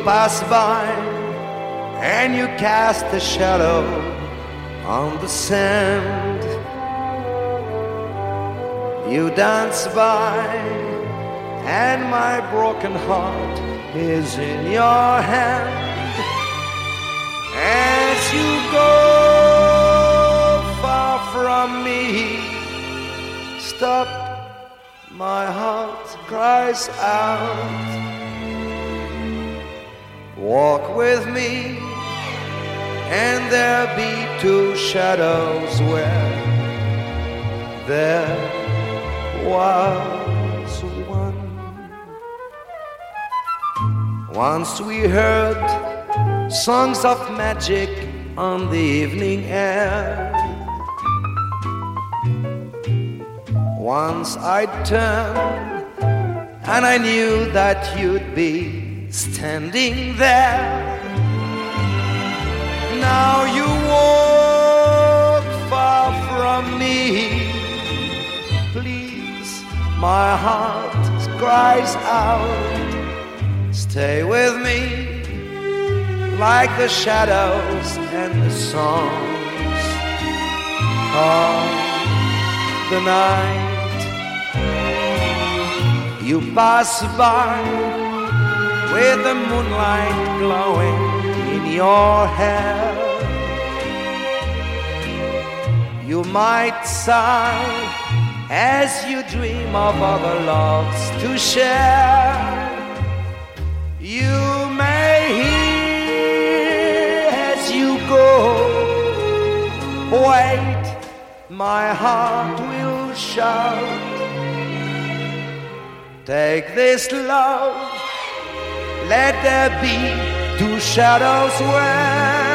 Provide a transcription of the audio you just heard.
pass by and you cast a shadow on the sand. You dance by and my broken heart is in your hand. As you go far from me, stop, my heart cries out. Walk with me and there be two shadows where there was one. Once we heard songs of magic on the evening air. Once I turned and I knew that you'd be standing there. Now you walk far from me. Please, my heart cries out. Stay with me like the shadows and the songs of the night. You pass by with the moonlight glowing in your hair. You might sigh as you dream of other loves to share. You may hear as you go, wait, my heart will shout. Take this love, let there be two shadows where